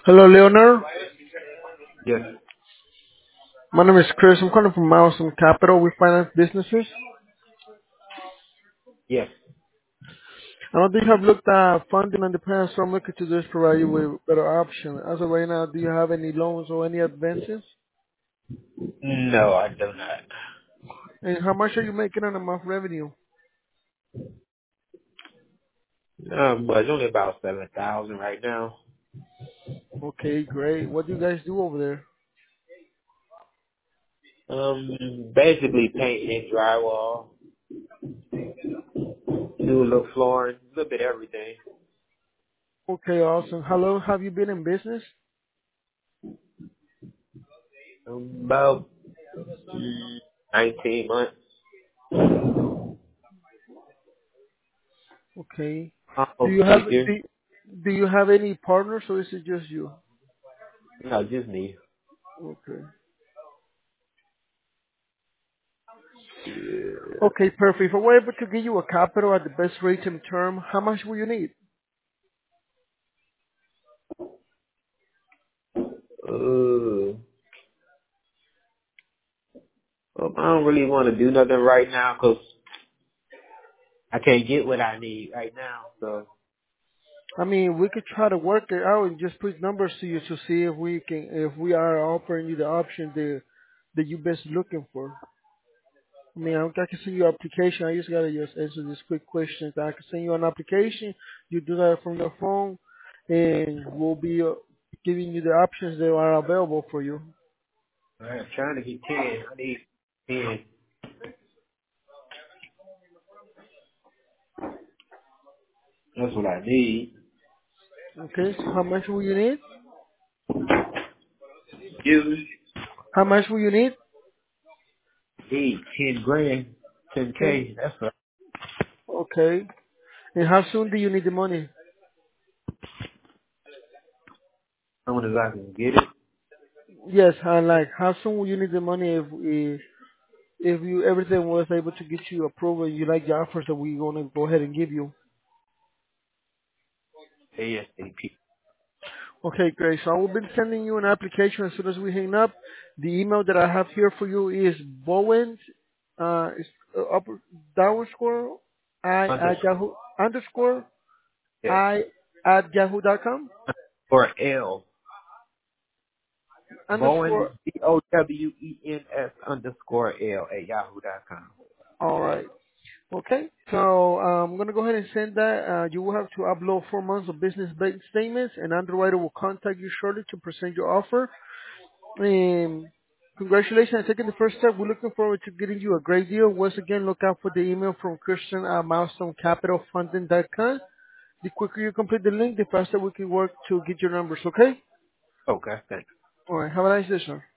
Hello, Leonard. Yes. My name is Chris. I'm calling from Milestone Capital. We finance businesses. Yes. I don't think you have looked at funding in the past, so I'm looking to just provide you with a better option. As of right now, do you have any loans or any advances? No, I do not. And how much are you making on a month revenue? But it's only about 7,000 right now. Okay, great. What do you guys do over there? Basically paint and drywall, do a little flooring, a little bit of everything. Okay, awesome. How long have you been in business? About 19 months, Okay. Do almost you have 2 years. do you have any partners or is it just you? No, just me. Okay. Yeah. Okay, perfect. If I were able to give you a capital at the best rate and term, how much will you need? Uh, I don't really want to do nothing right now 'cause I can't get what I need right now. So, I mean, we could try to work it out and just put numbers to you to see if we are offering you the option that you best looking for. I mean, I can send you an application. I just gotta just answer these quick questions. I can send you an application. You do that from your phone, and we'll be giving you the options that are available for you. I'm trying to get 10. I need 10. That's what I need. Okay, so how much will you need? You How much will you need? need 10 grand, Okay, 10K. That's right. okay. And how soon do you need the money? As soon as I can get it. Yes, how soon will you need the money if you everything was able to get you approval and you like the offers that we're gonna go ahead and give you. ASAP. Okay, great. So I will be sending you an application as soon as we hang up. The email that I have here for you is Bowen, is upper down score I at Underscore, Yahoo underscore yes. I at yahoo.com Or L. Bowen, underscore. BOWENS underscore L at yahoo.com. All right. Okay. So I'm gonna go ahead and send that. You will have to upload 4 months of business bank statements, and underwriter will contact you shortly to present your offer. Congratulations on taking the first step. We're looking forward to getting you a great deal. Once again, look out for the email from Christian at milestonecapitalfunding.com. The quicker you complete the link, the faster we can work to get your numbers, okay? Okay, thanks. All right. Have a nice day, sir.